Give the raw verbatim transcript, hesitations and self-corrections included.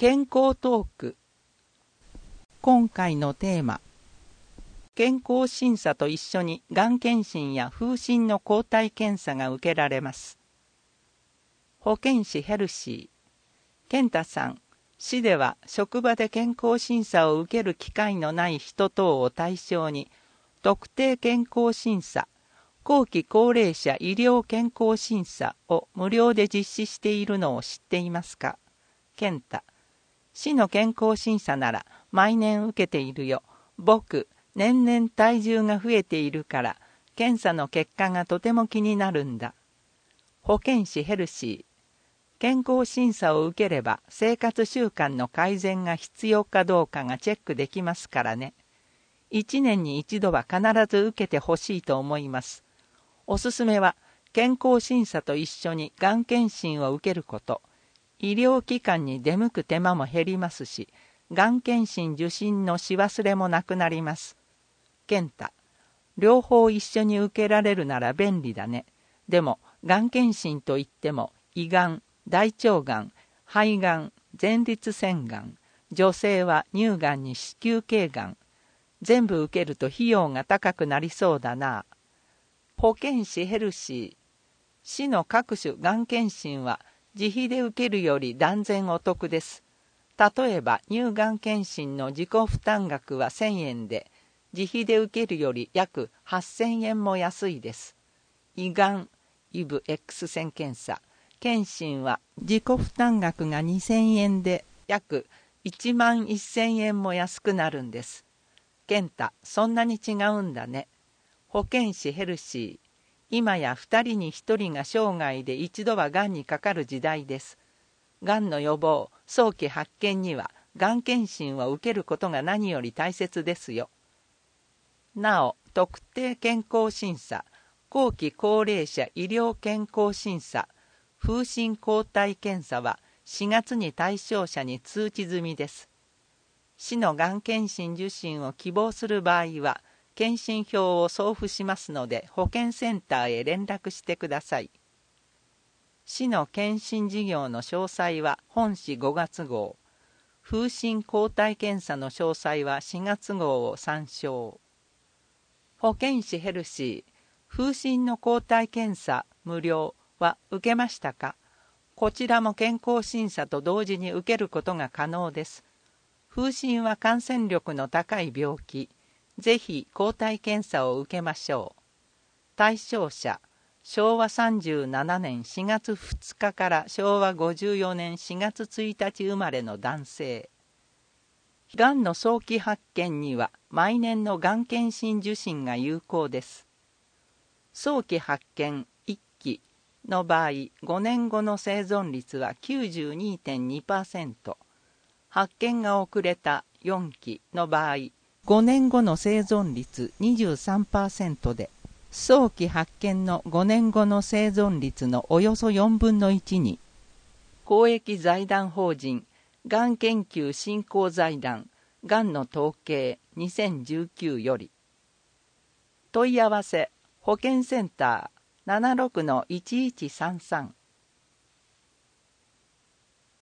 健康トーク。今回のテーマ、健康審査と一緒にがん検診や風疹の抗体検査が受けられます。保健師ヘルシー。健太さん、市では職場で健康審査を受ける機会のない人等を対象に、特定健康審査、後期高齢者医療健康審査を無料で実施しているのを知っていますか？健太、市の健康審査なら毎年受けているよ。僕、年々体重が増えているから、検査の結果がとても気になるんだ。保健師ヘルシー。健康審査を受ければ生活習慣の改善が必要かどうかがチェックできますからね。一年に一度は必ず受けてほしいと思います。おすすめは健康審査と一緒にがん検診を受けること。医療機関に出向く手間も減りますし、がん検診受診のし忘れもなくなります。健太、両方一緒に受けられるなら便利だね。でも、がん検診といっても、胃がん、大腸がん、肺がん、前立腺がん、女性は乳がんに子宮頸がん。全部受けると費用が高くなりそうだな。保健師ヘルシー。市の各種がん検診は、自費で受けるより断然お得です。例えば乳がん検診の自己負担額はせんえんで、自費で受けるより約はっせんえんも安いです。胃がん、イブ X 線検査、検診は自己負担額がにせんえんで約いちまんせんえんも安くなるんです。健太、そんなに違うんだね。保健師ヘルシー。今やふたりにひとりが生涯で一度はがんにかかる時代です。がんの予防、早期発見には、がん検診を受けることが何より大切ですよ。なお、特定健康審査、後期高齢者医療健康審査、風疹抗体検査はしがつに対象者に通知済みです。市のがん検診受診を希望する場合は、検診票を送付しますので保健センターへ連絡してください。市の検診事業の詳細は本誌ごがつ号、風疹抗体検査の詳細はしがつ号を参照。保健師ヘルシー、風疹の抗体検査無料は受けましたか？こちらも健康審査と同時に受けることが可能です。風疹は感染力の高い病気。ぜひ抗体検査を受けましょう。対象者、しょうわさんじゅうななねんしがつふつかからしょうわごじゅうよねんしがつついたち生まれの男性。がんの早期発見には毎年のがん検診受診が有効です。早期発見いっきの場合、ごねんごの生存率は きゅうじゅうにてんにパーセント、発見が遅れたよんきの場合、ごねんごの生存率 にじゅうさんパーセント で、早期発見のごねんごの生存率のおよそよんぶんのいちに、公益財団法人がん研究振興財団がんの統計にせんじゅうきゅうより、問い合わせ保健センター ななじゅうろくのいちいちさんさん